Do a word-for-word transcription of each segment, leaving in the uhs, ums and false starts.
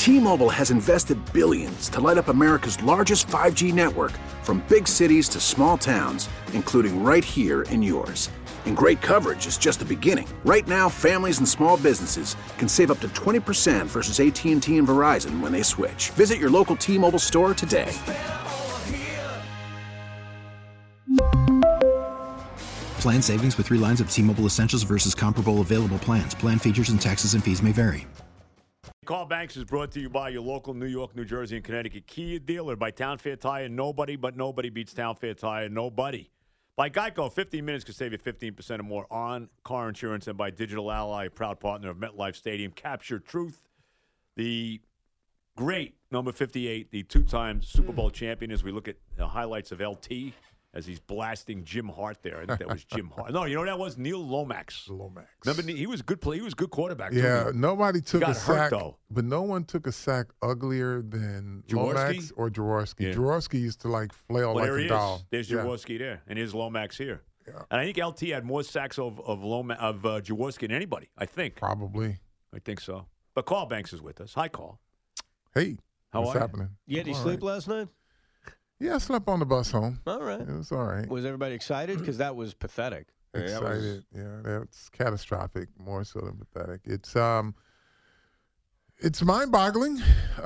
T-Mobile has invested billions to light up America's largest five G network, from big cities to small towns, including right here in yours. And great coverage is just the beginning. Right now, families and small businesses can save up to twenty percent versus A T and T and Verizon when they switch. Visit your local T-Mobile store today. Plan savings with three lines of T-Mobile Essentials versus comparable available plans. Plan features and taxes and fees may vary. Call Banks is brought to you by your local New York, New Jersey, and Connecticut Kia dealer, by Town Fair Tire. Nobody but nobody beats Town Fair Tire. Nobody. By Geico, fifteen minutes could save you fifteen percent or more on car insurance. And by Digital Ally, a proud partner of MetLife Stadium. Capture Truth, the great number fifty-eight, the two-time Super Bowl champion, as we look at the highlights of L T as he's blasting Jim Hart there. I think that was Jim Hart. No, you know what that was? Neil Lomax. Lomax. Remember, he was a good play. He was a good quarterback. Yeah, too. nobody took got a hurt, sack, though. but no one took a sack uglier than Jaworski? Lomax or Jaworski. Yeah. Jaworski used to like flail Well, like there a he doll. is. There's Yeah. Jaworski there, and here's Lomax here. Yeah. And I think L T had more sacks of of, Loma, of uh, Jaworski than anybody. I think. Probably. I think so. But Carl Banks is with us. Hi, Carl. Hey, How what's are you? happening? Yeah, did you All sleep right. last night? Yeah, I slept on the bus home. All right. It was all right. Was everybody excited? Because that was pathetic. I mean, that was- Excited. Yeah, that's catastrophic, more so than pathetic. It's um, it's mind-boggling.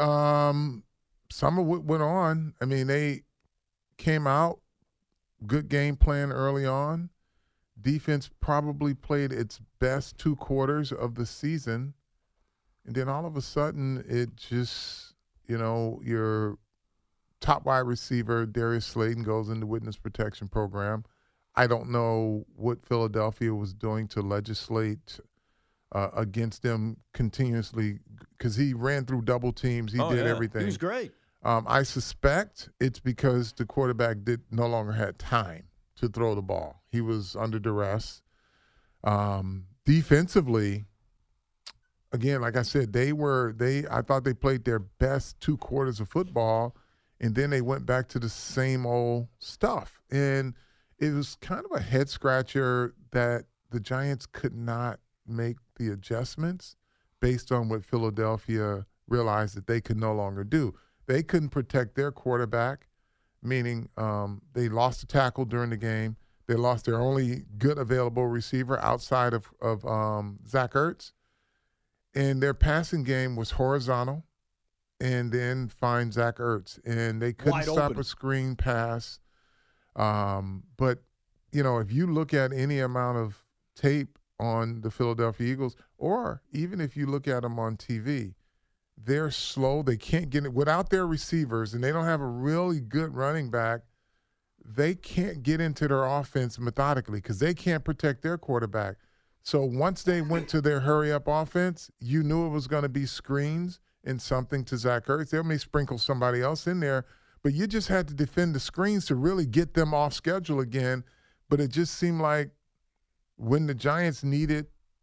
Um, some of what went on. I mean, they came out, good game plan early on. Defense probably played its best two quarters of the season, and then all of a sudden, it just, you know, your top wide receiver Darius Slayton goes into witness protection program. I don't know what Philadelphia was doing to legislate uh, against them continuously, because he ran through double teams. He Oh, did yeah. everything. He was great. Um, I suspect it's because the quarterback did no longer had time to throw the ball. He was under duress. Um, defensively, again, like I said, they were they. I thought they played their best two quarters of football, and then they went back to the same old stuff. And it was kind of a head scratcher that the Giants could not make the adjustments based on what Philadelphia realized that they could no longer do. They couldn't protect their quarterback, meaning um, they lost a tackle during the game. They lost their only good available receiver outside of, of um, Zach Ertz. And their passing game was horizontal and then find Zach Ertz. And they couldn't Wide stop open. a screen pass. Um, but, you know, if you look at any amount of tape on the Philadelphia Eagles, or even if you look at them on T V, they're slow. They can't get it without their receivers, and they don't have a really good running back. They can't get into their offense methodically because they can't protect their quarterback. So once they went to their hurry-up offense, you knew it was going to be screens and something to Zach Ertz. They may sprinkle somebody else in there, but you just had to defend the screens to really get them off schedule again. But it just seemed like when the Giants needed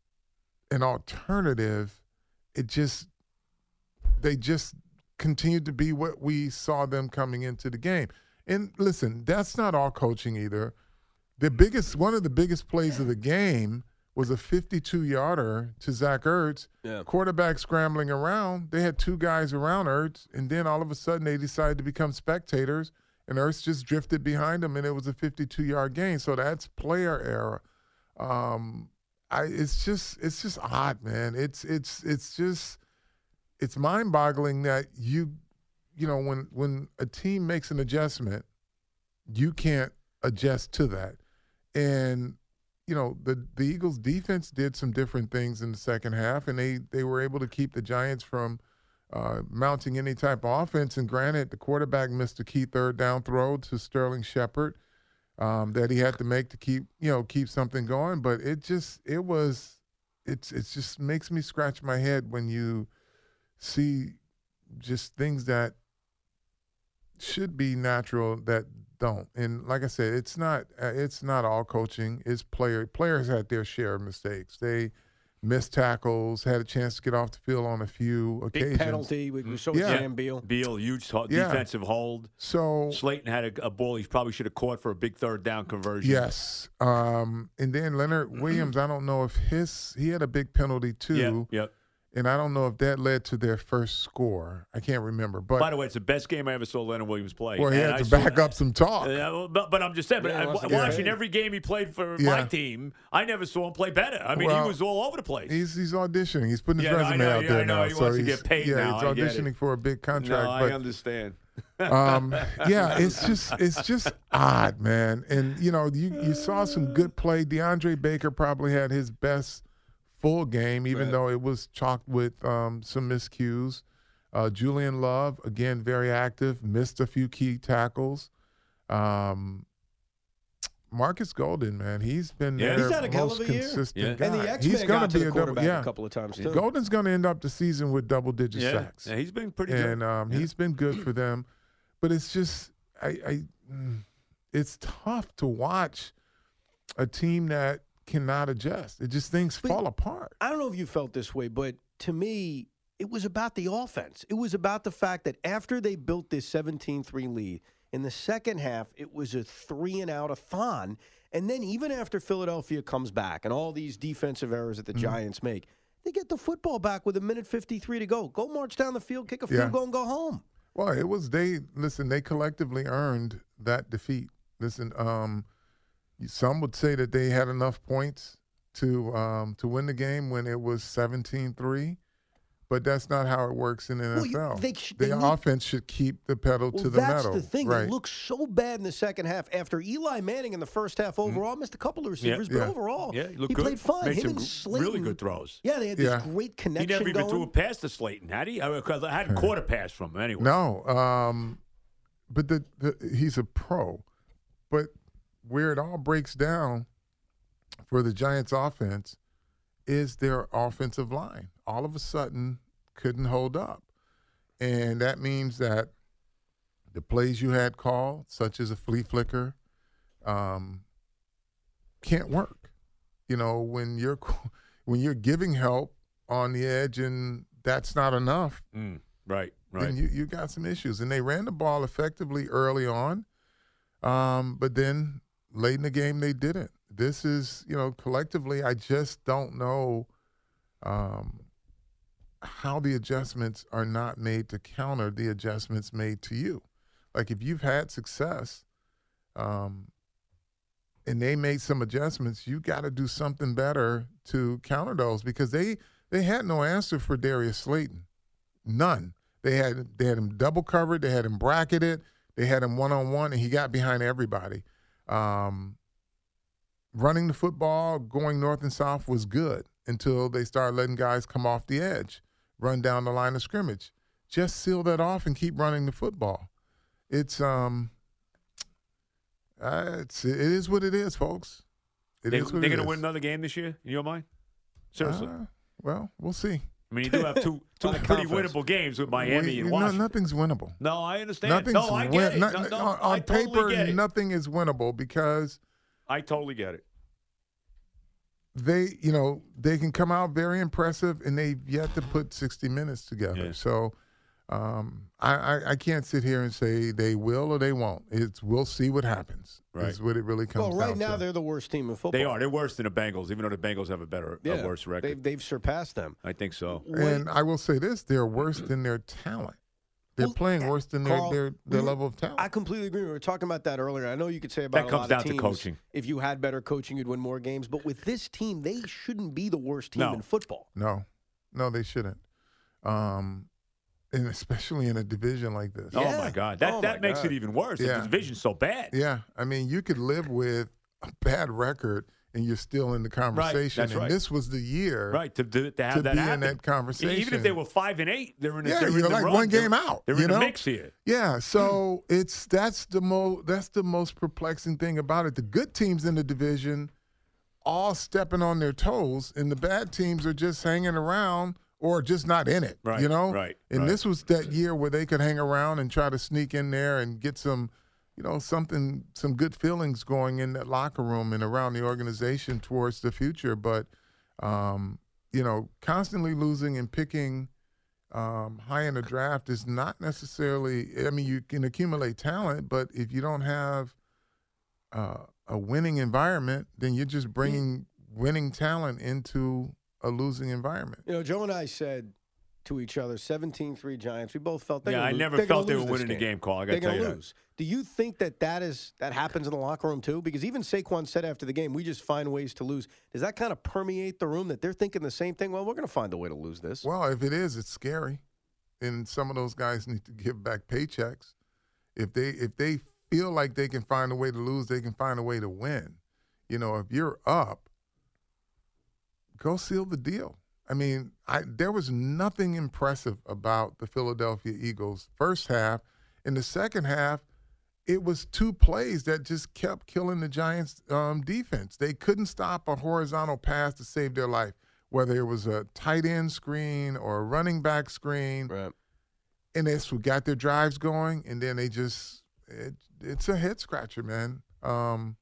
an alternative, it just they just continued to be what we saw them coming into the game. And listen, that's not all coaching either. The biggest, one of the biggest plays of the game was a fifty-two-yarder to Zach Ertz. Yeah. Quarterback scrambling around. They had two guys around Ertz, and then all of a sudden they decided to become spectators, and Ertz just drifted behind him, and it was a fifty-two-yard gain. So that's player error. Um, I it's just it's just odd, man. It's it's it's just it's mind-boggling that you you know when when a team makes an adjustment, you can't adjust to that. And you know, the, the Eagles' defense did some different things in the second half, and they, they were able to keep the Giants from uh, mounting any type of offense. And granted, the quarterback missed a key third down throw to Sterling Shepard um, that he had to make to keep, you know, keep something going. But it just, it was, it's, it just makes me scratch my head when you see just things that should be natural that don't. And like I said, it's not uh, it's not all coaching. It's player players had their share of mistakes. They missed tackles, had a chance to get off the field on a few occasions. Big penalty. We, we saw with Yeah. Sam Beal. Beal, huge ho- Yeah. defensive hold. So Slayton had a, a ball he probably should have caught for a big third down conversion. yes, um, and then Leonard Williams. I don't know if his he had a big penalty too. Yeah, yep. And I don't know if that led to their first score. I can't remember. But by the way, it's the best game I ever saw Leonard Williams play. Well, he and had I to back saw, up some talk. Uh, but, but I'm just saying, but Yeah, I, wants to watching get every game he played for Yeah. my team, I never saw him play better. I mean, Well, he was all over the place. He's he's auditioning. He's putting his Yeah, I resume know, out yeah, there I know. now. He so wants to he's get paid yeah, now. he's I get auditioning it. for a big contract. no, I but understand. um, yeah, it's just it's just odd, man. And you know, you you saw some good play. DeAndre Baker probably had his best full game, even Right. though it was chalked with um, some miscues. Uh, Julian Love, again, very active, missed a few key tackles. Um, Marcus Golden, man, he's been Yeah. their He's had a hell most of a year. consistent Yeah. guy. And the he's X-Men gonna got to be the a double, quarterback yeah. a couple of times, too. Golden's going to end up the season with double-digit Yeah. sacks. yeah, he's been pretty and good. um, Yeah. he's been good for them. But it's just, I, I, mm, it's tough to watch a team that cannot adjust. It just things But- fall apart. I don't know if you felt this way, but to me, it was about the offense. It was about the fact that after they built this seventeen three lead, in the second half, it was a three and out a thon. And then even after Philadelphia comes back and all these defensive errors that the Mm-hmm. Giants make, they get the football back with a minute fifty-three to go. Go march down the field, kick a field Yeah. goal, and go home. Well, it was they. Listen, they collectively earned that defeat. Listen, um, some would say that they had enough points to um, to win the game when it was seventeen three, but that's not how it works in the Well, N F you- L. they sh- the they need- offense should keep the pedal Well, to the that's metal. the thing. Right. They looked so bad in the second half after Eli Manning in the first half overall missed a couple of receivers, but Yeah. overall, Yeah, he looked he good. played fine. Made Him some and gr- Slayton, really good throws. Yeah, they had this Yeah. great He connection never even going. threw a pass to Slayton, had he? Because I hadn't caught a pass from him anyway. No, um, but the, the he's a pro. But where it all breaks down for the Giants offense is their offensive line. All of a sudden couldn't hold up. And that means that the plays you had called, such as a flea flicker, um, can't work. You know, when you're when you're giving help on the edge and that's not enough, Mm, right, right. then you, you got some issues. And they ran the ball effectively early on, um, but then late in the game they didn't. This is, you know, collectively, I just don't know um, how the adjustments are not made to counter the adjustments made to you. Like if you've had success um, and they made some adjustments, you got to do something better to counter those because they, they had no answer for Darius Slayton. None. They had they had him double covered. They had him bracketed. They had him one on one, and he got behind everybody. Um, running the football, going north and south was good until they started letting guys come off the edge, run down the line of scrimmage. Just seal that off and keep running the football. It's um, uh, it's it is what it is, folks. It they, is what they're it going to is. win another game this year, in your mind? Seriously. Uh, well, we'll see. I mean, you do have two two Lot of pretty confidence. winnable games with Miami We- and no, Washington. nothing's winnable. No, I understand. Nothing's no, I win- get it. no- No, no, on I on totally paper, get it. nothing is winnable because I totally get it. they, you know, they can come out very impressive, and they've yet to put sixty minutes together. Yeah. So um, I, I, I can't sit here and say they will or they won't. It's we'll see what happens. Right. Is what it really comes Well, right down now to. they're the worst team in football. They are. They're worse than the Bengals, even though the Bengals have a better, Yeah, a worse record. They've, they've surpassed them. I think so. And I will say this: they're worse than their talent. They're Well, playing worse than their Carl, their, their we- level of talent. I completely agree. We were talking about that earlier. I know you could say about That a comes lot down of to teams, coaching. If you had better coaching, you'd win more games. But with this team, they shouldn't be the worst team No. in football. No, no, they shouldn't. Um, and especially in a division like this. Oh Yeah. my God, that Oh, that my makes God. it even worse. Yeah. The division's so bad. Yeah, I mean, you could live with a bad record and you're still in the conversation. that's and right. this was the year Right to to, to have to that be happen. in that conversation. Even if they were five and eight, they're in. The, Yeah, they're in you're the like run. one They're- game out, They're you in the know? mix here. Yeah, so it's that's the mo that's the most perplexing thing about it. The good teams in the division all stepping on their toes, and the bad teams are just hanging around or just not in it. Right, You know? right, And right. this was that year where they could hang around and try to sneak in there and get some, you know, something some good feelings going in that locker room and around the organization towards the future. But um, you know, constantly losing and picking um, high in the draft is not necessarily. I mean, you can accumulate talent, but if you don't have uh, a winning environment, then you're just bringing winning talent into a losing environment. You know, Joe and I said to each other, seventeen three Giants. We both felt they Yeah, I lose. never They're felt gonna they lose were this winning the game, Carl. I got They're to tell going you to that. lose. Do you think that that is that happens in the locker room too? Because even Saquon said after the game, we just find ways to lose. Does that kind of permeate the room that they're thinking the same thing? Well, we're going to find a way to lose this. Well, if it is, it's scary, and some of those guys need to give back paychecks. If they if they feel like they can find a way to lose, they can find a way to win. You know, if you're up, go seal the deal. I mean, I, there was nothing impressive about the Philadelphia Eagles first half. In the second half, it was two plays that just kept killing the Giants' um, defense. They couldn't stop a horizontal pass to save their life, whether it was a tight end screen or a running back screen. Right. And they got their drives going, and then they just it, – it's a head-scratcher, man. Um,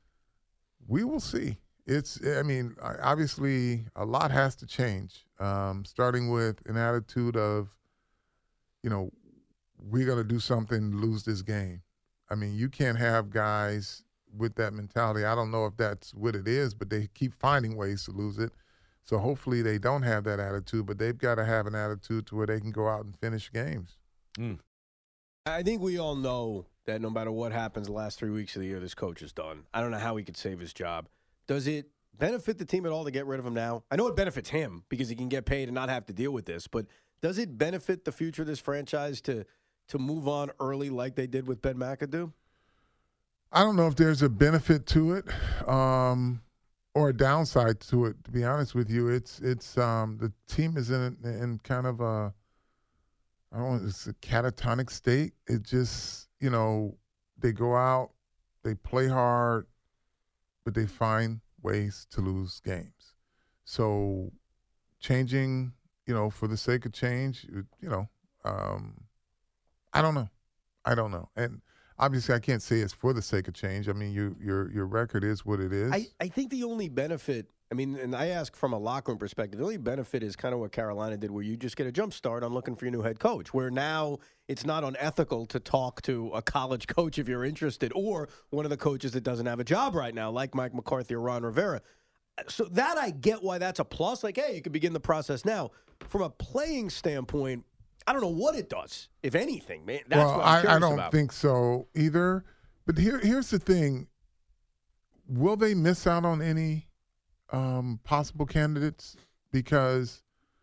we will see. It's, I mean, obviously a lot has to change, um, starting with an attitude of, you know, we're going to do something to lose this game. I mean, you can't have guys with that mentality. I don't know if that's what it is, but they keep finding ways to lose it. So hopefully they don't have that attitude, but they've got to have an attitude to where they can go out and finish games. Mm. I think we all know that no matter what happens the last three weeks of the year, this coach is done. I don't know how he could save his job. Does it benefit the team at all to get rid of him now? I know it benefits him because he can get paid and not have to deal with this, but does it benefit the future of this franchise to to move on early like they did with Ben McAdoo? I don't know if there's a benefit to it um, or a downside to it, to be honest with you. It's it's um, the team is in in kind of a, I don't know, it's a catatonic state. It just, you know, they go out, they play hard, but they find ways to lose games. So changing, you know, for the sake of change, you know, um, I don't know. I don't know. And obviously I can't say it's for the sake of change. I mean, you, your your record is what it is. I, I think the only benefit, I mean, and I ask from a locker room perspective, the only benefit is kind of what Carolina did, where you just get a jump start on looking for your new head coach, where now it's not unethical to talk to a college coach if you're interested, or one of the coaches that doesn't have a job right now, like Mike McCarthy or Ron Rivera. So that I get why that's a plus. Like, hey, you can begin the process now. From a playing standpoint, I don't know what it does, if anything, man. That's well, what I'm I, curious I don't about. think so either. But here, here's the thing. Will they miss out on any um, possible candidates? Because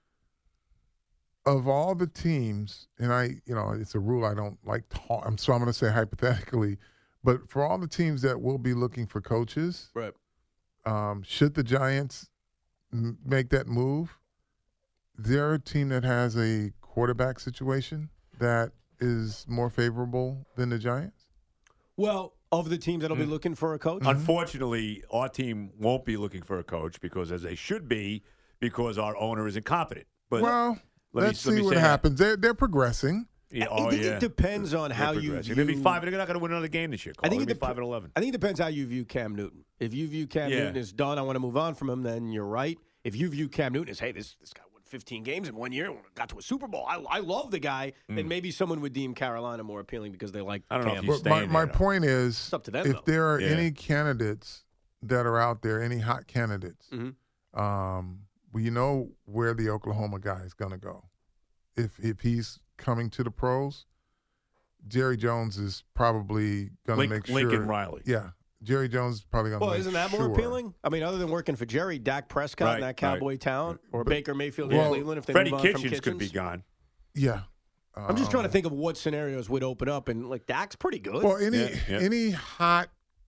of all the teams, and I, you know, it's a rule I don't like talk, I'm so I'm going to say hypothetically, but for all the teams that will be looking for coaches, Right. um, should the Giants m- make that move, they're a team that has a quarterback situation that is more favorable than the Giants. Well, of the teams that'll be Mm. looking for a coach? Unfortunately, our team won't be looking for a coach because, as they should be, because our owner is incompetent. But well, let me- let's let me see what say that. happens. They're, they're progressing. yeah, I oh, think yeah. it depends on They're how you progressing. view. They'll be five. They're not going to win another game this year. I Carl. think They'll it be dep- five and eleven. I think it depends how you view Cam Newton. If you view Cam Yeah. Newton as done, I want to move on from him, then you're right. If you view Cam Newton as, hey, this this guy won fifteen games in one year, got to a Super Bowl, I, I love the guy, then maybe someone would deem Carolina more appealing because they like I don't know Cam. if he's But my, staying my there, though. point is, It's up to them, if though. there are Yeah. any candidates that are out there, any hot candidates, Mhm. um, well, you know where the Oklahoma guy is going to go. If if he's coming to the pros, Jerry Jones is probably going to Link- make sure. Lincoln Riley. Yeah, Jerry Jones is probably going to Well, make isn't that more sure. appealing? I mean, other than working for Jerry, Dak Prescott Right, and that right. Cowboy talent, or Baker Mayfield well, in Cleveland if they Freddie move on Kitchens, from Kitchens. could be gone. Yeah. I'm just trying to Um, think of what scenarios would open up, and like Dak's pretty good. Well, any Yeah, yeah. any hot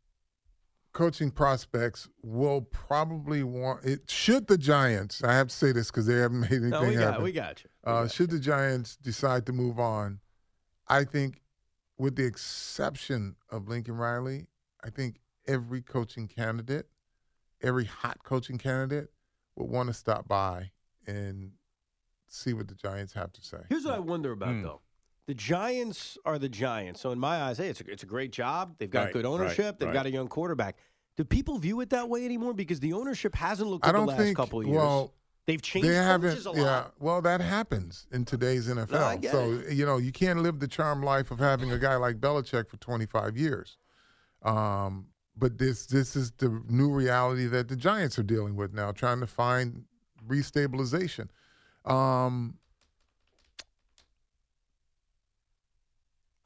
coaching prospects will probably want it. Should the Giants, I have to say this because they haven't made anything no, we got, happen. we got you. We Uh, got should the Giants decide to move on, I think, with the exception of Lincoln Riley, I think every coaching candidate, every hot coaching candidate, would want to stop by and see what the Giants have to say. Here's what I wonder about, Hmm. though. The Giants are the Giants. So in my eyes, hey, it's a, it's a great job. They've got Right, good right, ownership. They've right. got a young quarterback. Do people view it that way anymore? Because the ownership hasn't looked I good the don't last think. couple of years. Well, They've changed they haven't. coaches a Yeah. lot. Well, that happens in today's N F L. No, I get so it. you know you can't live the charmed life of having a guy like Belichick for twenty-five years. Um, but this this is the new reality that the Giants are dealing with now, trying to find restabilization. Um,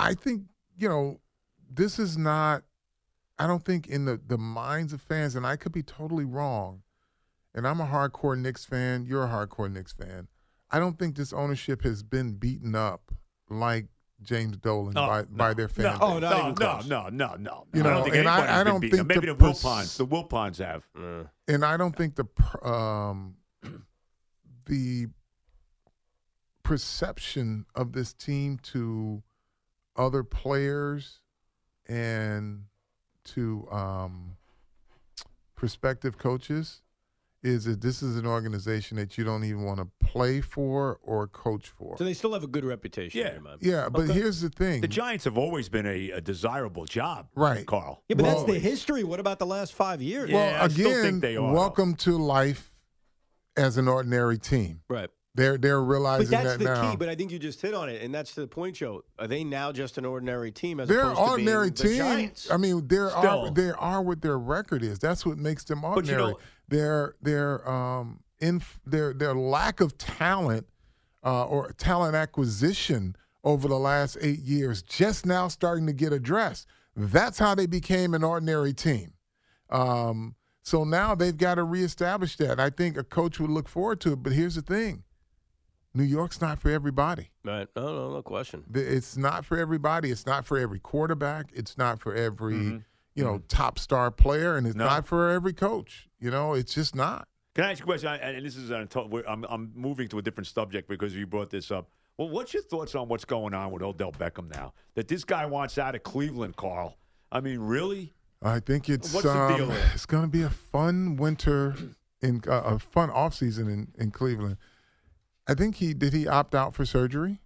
I think, you know, this is not, I don't think in the, the minds of fans, and I could be totally wrong, and I'm a hardcore Knicks fan, you're a hardcore Knicks fan. I don't think this ownership has been beaten up like James Dolan No, by, no, by their fan no, base. Oh, not no, even no, close. no, no, no. You I know, don't think and I- anybody's I been don't beaten. think Maybe the the pers- Wilpons. The Wilpons have. Uh, And I don't think the per- um, the perception of this team to other players and to um, prospective coaches is that this is an organization that you don't even want to play for or coach for. so they still have a good reputation. Yeah. in your mind. Yeah, but Okay. here's the thing. The Giants have always been a, a desirable job, Right. Carl. Yeah, but Well- that's the history. What about the last five years? Yeah, well, I still again, think they are, welcome to life as an ordinary team. Right. They're they're But realizing that's that the now. key. But I think you just hit on it, and that's the point, Joe. Are they now just an ordinary team as They're an opposed ordinary to being team. the Giants? I mean, there are Still. there are what their record is. That's what makes them you ordinary. know- their their um in their their lack of talent uh, or talent acquisition over the last eight years just now starting to get addressed. That's how they became an ordinary team. Um, so now they've got to reestablish that. I think a coach would look forward to it. But here's the thing: New York's not for everybody. Right. No, no, no question. The- It's not for everybody. It's not for every quarterback. It's not for every, Mm-hmm. you know, top star player, and it's No. not for every coach. You know, it's just not. Can I ask you a question? I- And this is on a to- we're- I'm, I'm moving to a different subject because you brought this up. Well, what's your thoughts on what's going on with Odell Beckham now? That this guy wants out of Cleveland, Carl. I mean, really? I think it's What's the um, deal there? it's going to be a fun winter in uh, a fun offseason in in Cleveland. I think he did he opt out for surgery?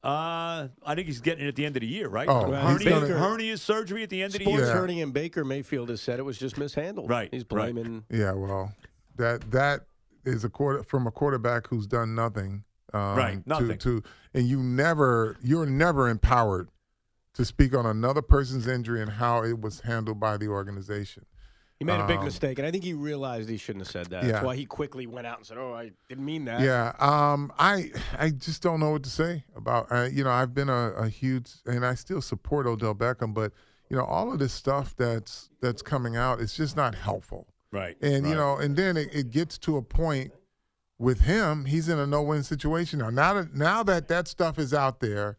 Uh, I think he's getting it at the end of the year, right? Oh, Right. hernia, he's gonna- hernia surgery at the end of the Sports year. Yeah. Herning and Baker Mayfield has said it was just mishandled. Right, He's right. blaming. Yeah, well, that that is a quarter from a quarterback who's done nothing. Um, Right, nothing. To, to and you never you're never empowered to speak on another person's injury and how it was handled by the organization. He made a big Um, mistake, and I think he realized he shouldn't have said that. Yeah. That's why he quickly went out and said, "Oh, I didn't mean that." Yeah, um, I I just don't know what to say about. Uh, you know, I've been a, a huge, and I still support Odell Beckham, but you know, all of this stuff that's that's coming out, it's just not helpful. Right. And you right. know, and then it, it gets to a point with him. He's in a no-win situation now. Now that now that that stuff is out there,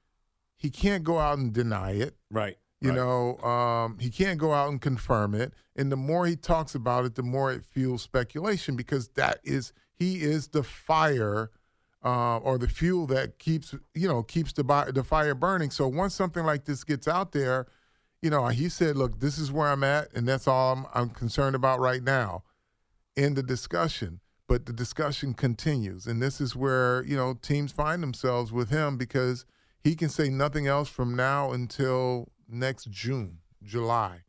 he can't go out and deny it. Right. You right. know, um, he can't go out and confirm it. And the more he talks about it, the more it fuels speculation because that is he is the fire uh, or the fuel that keeps you know keeps the bi- the fire burning. So once something like this gets out there, you know, he said, "Look, this is where I'm at, and that's all I'm, I'm concerned about right now." In the discussion, but the discussion continues, and this is where you know teams find themselves with him because he can say nothing else from now until next June, July.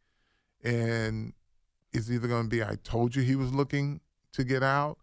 And it's either going to be, I told you he was looking to get out,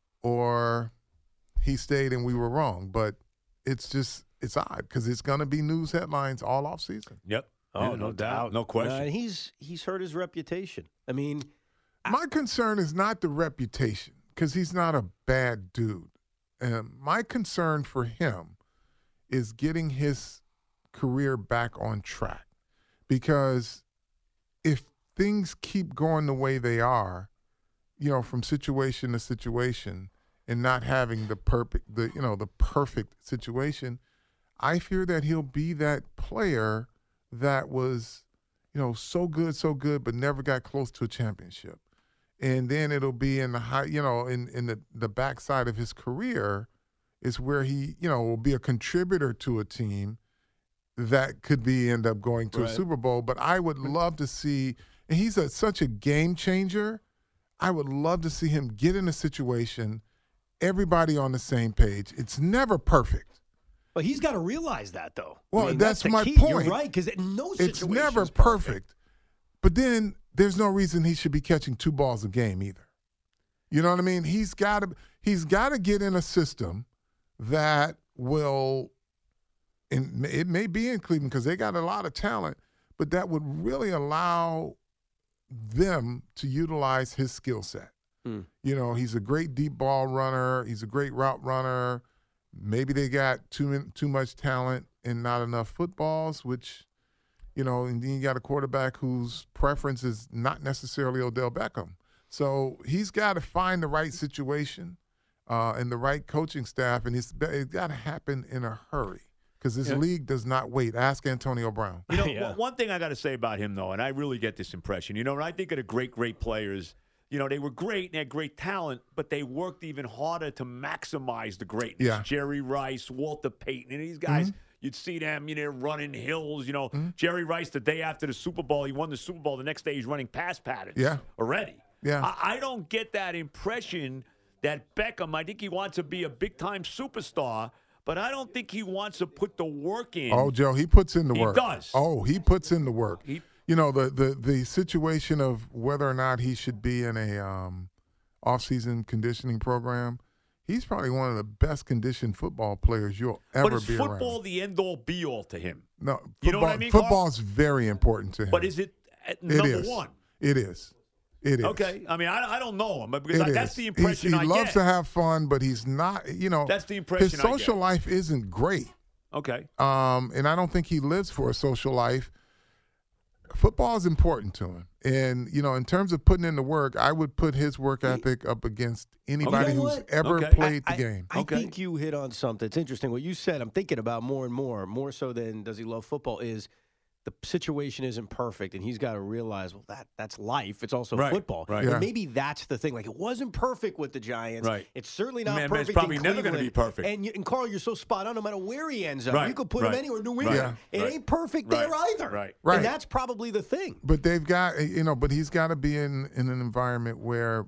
or he stayed and we were wrong. But it's just, it's odd because it's going to be news headlines all off season. Yep. Oh, Yeah, no, doubt, No question. Uh, he's he's hurt his reputation. I mean, My concern is not the reputation because he's not a bad dude. And my concern for him is getting his career back on track. Because if things keep going the way they are, you know, from situation to situation, and not having the perfect, the you know, the perfect situation, I fear that he'll be that player that was, you know, so good, so good, but never got close to a championship. And then it'll be in the high, you know, in in the the backside of his career is where he, you know, will be a contributor to a team that could be end up going to Right. a Super Bowl. But I would love to see, and he's a, such a game changer. I would love to see him get in a situation, everybody on the same page. It's never perfect. but he's got to realize that, though. I Well, mean, that's the my key. point. You're right, because no situation It's never is perfect. But then there's no reason he should be catching two balls a game either. You know what I mean? He's got to he's got to get in a system that will, and it may be in Cleveland because they got a lot of talent, but that would really allow them to utilize his skill set. Hmm. You know, he's a great deep ball runner. He's a great route runner. maybe they got too min- too much talent and not enough footballs, which, you know, and then you got a quarterback whose preference is not necessarily Odell Beckham. So he's got to find the right situation uh, and the right coaching staff, and it's, it's got to happen in a hurry because this Yeah. league does not wait. Ask Antonio Brown. You know, Yeah. one- one thing I got to say about him, though, and I really get this impression, you know, when I think of the great, great players, you know, they were great and they had great talent, but they worked even harder to maximize the greatness. Yeah. Jerry Rice, Walter Payton, and these guys, Mm-hmm. you'd see them, you know, running hills. You know, Jerry Rice, the day after the Super Bowl, he won the Super Bowl. The next day, he's running pass patterns Yeah. already. Yeah. I, I don't get that impression that Beckham, I think he wants to be a big-time superstar, but I don't think he wants to put the work in. Oh, Joe, he puts in the He work. does. Oh, he puts in the work. He- you know, the, the, the situation of whether or not he should be in a um, off-season conditioning program, he's probably one of the best conditioned football players you'll ever but is be football around. the end-all, be-all to him? No, football, You know what I mean, Carl? football's very important to him. But is it at It number is. one? It is. It is. Okay. I mean, I, I don't know him, but because It I, that's is. the He's- impression he I loves get. to have fun, but he's not, you know. That's the impression His I get. social life isn't great. Okay. Um, and I don't think he lives for a social life. Football is important to him. And, you know, in terms of putting in the work, I would put his work ethic up against anybody You know who's what? ever Okay. played I, the game. I, I Okay. think you hit on something. It's interesting. What you said, I'm thinking about more and more, more so than does he love football, is the situation isn't perfect, and he's got to realize, well, that that's life. It's also Right, football. right. And Yeah. maybe that's the thing. Like, it wasn't perfect with the Giants. Right. It's certainly not Man, but it's perfect probably in never gonna Cleveland. be perfect. And, you, and Carl, you're so spot on. No matter where he ends up, Right, you could put right, him anywhere. New right, England. Yeah. It right. ain't perfect Right, there either. right. Right. And that's probably the thing. But they've got, you know, but he's got to be in, in an environment where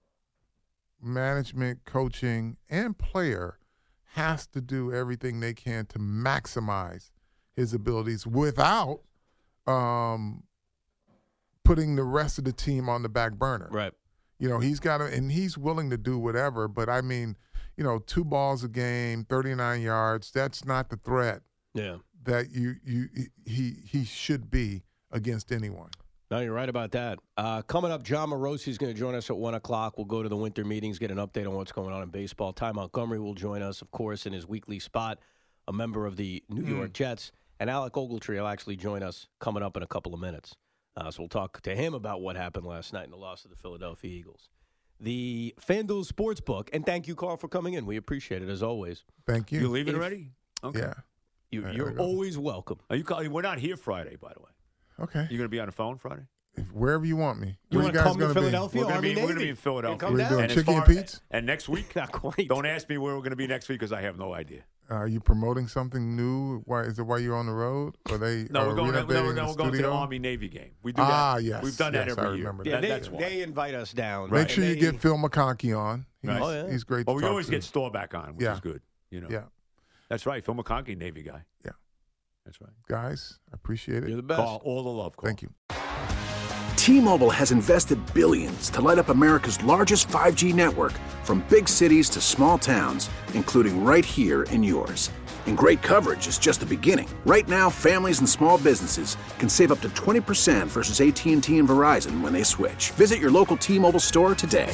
management, coaching, and player has to do everything they can to maximize his abilities without um, putting the rest of the team on the back burner. Right. You know, he's got to, and he's willing to do whatever. But I mean, you know, two balls a game, thirty-nine yards. That's not the threat Yeah. that you you he he should be against anyone. No, you're right about that. Uh, coming up, John Morosi is going to join us at one o'clock. We'll go to the winter meetings, get an update on what's going on in baseball. Ty Montgomery will join us, of course, in his weekly spot, a member of the New York Jets. And Alec Ogletree will actually join us coming up in a couple of minutes. Uh, so we'll talk to him about what happened last night in the loss of the Philadelphia Eagles. The FanDuel Sportsbook, and thank you, Carl, for coming in. We appreciate it, as always. Thank you. You leaving If- already? Okay. Yeah. You, There you're we go. always welcome. Are you calling? We're not here Friday, by the way. Okay. You going to be on the phone Friday? If, wherever you want me. You Where want to guys come to gonna be? Philadelphia? We're going to Army be. We're going to Navy? be in Philadelphia. Come We're down. doing And as chicken far- and Pete's? And next week, Not quite. don't ask me where we're going to be next week because I have no idea. Are you promoting something new? Why is it while you're on the road? Or they No, are we're going. No, renovating no, the we're going to the studio? Army Navy game. We do Ah, that. yes, We've done that yes, I every year. remember Yeah, That- they, that's why. they invite us down. Make right? sure you They- get Phil McConkey on. He's, Right. Oh, yeah. he's great to Well, we talk always to. get Store back on, which Yeah. is good. You know. Yeah. That's right. Phil McConkey, Navy guy. Yeah. That's right. Guys, I appreciate it. You're the best. Carl, all the love, Carl. Thank you. T-Mobile has invested billions to light up America's largest five G network, from big cities to small towns, including right here in yours. And great coverage is just the beginning. Right now, families and small businesses can save up to twenty percent versus A T and T and Verizon when they switch. Visit your local T-Mobile store today.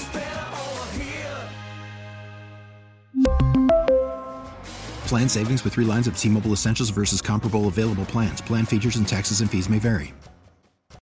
Plan savings with three lines of T-Mobile Essentials versus comparable available plans. Plan features and taxes and fees may vary.